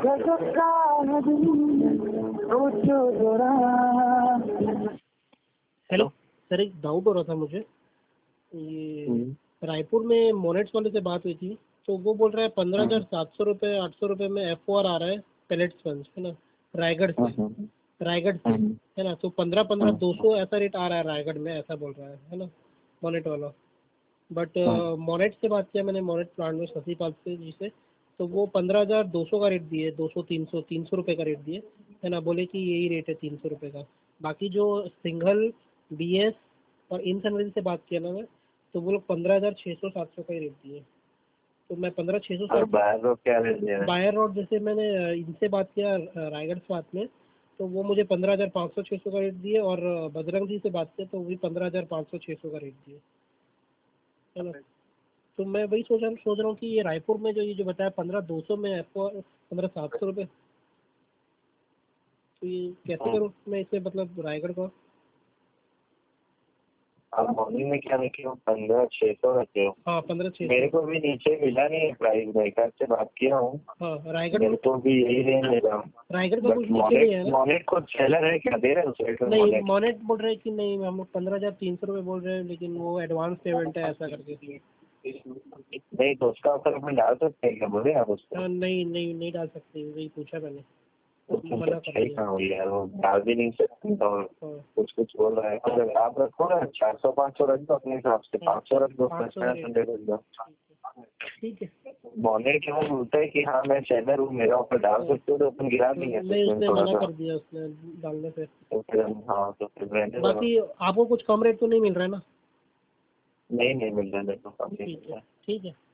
Hello sir, एक doubt हो रहा था मुझे। ये रायपुर में मोनेट्स वाले से बात हुई थी, तो वो बोल रहा है 15,700 रुपये 800 रुपये में F4 आ रहा है पैलेट स्पंज, है ना, रायगढ़ से है ना। तो 15,200 ऐसा रेट आ रहा है रायगढ़ में, ऐसा बोल रहा है ना, मोनेट वाला। बट मोनेट से बात किया मैंने, मोनेट प्लांट में शशि पाल से जी से, तो वो 15,200 का रेट दिए, 200 300 रुपये का रेट दिए, है ना। बोले कि यही रेट है 300 रुपये का। बाकी जो सिंगल BS और इन सनराइज से बात किया ना मैं, तो वो लोग 15,600 700 का ही रेट दिए। तो मैं 15,600 बायर रोड क्या रेट दे रहे हैं? बायर रोड जैसे मैंने इनसे बात किया रायगढ़ से बात में, तो वो मुझे 15,500 600 का रेट दिए, और बजरंग जी से बात किया तो वो भी 15,500 600 का रेट दिए, है ना। तो मैं वही सोच रहा हूँ कि ये रायपुर में जो ये जो बताया 15,200 में आपको 15,700 रुपये, तो ये कैसे करूँ मैं इसे, मतलब रायगढ़ का। आप मॉर्निंग में क्या रखे हो? 15,600 रखे हो? हाँ 15,600। मेरे को भी नीचे मिला नहीं है प्राइस, मैं से बात किया हूँ। हाँ रायगढ़ मेरे को भी यही रेंज मिला। रायगढ़ का कुछ नीचे नहीं है ना? मोनेट को सेलर है क्या, दे रहे हो? नहीं, मोनेट बोल रहे हैं कि नहीं, हम लोग 15,300 रुपये बोल रहे हैं, लेकिन वो एडवांस पेमेंट है ऐसा करके। नहीं तो उसका ऑफर अपने डाल सकते हैं क्या, बोले आप उसको? नहीं डाल सकते, वही पूछा मैंने, मना कर सही दिया। कहा यार, वो डाल भी नहीं सकते तो कुछ बोल रहा है। अगर आप रखो ना 400-500 रख दो अपने हिसाब से, 500 रख दो, 500 रख दो। ठीक है। मोनेट क्यों बोलता है कि हाँ मैं सेलर हूँ, मेरा ऑफर डाल सकते हो, तो अपन गिरा नहीं है। नहीं, उसने मना कर दिया, उसने डालने से। हाँ तो फिर बाकी आपको कुछ कम रेट तो नहीं मिल रहा है ना? नहीं मिल रहा है। ठीक है।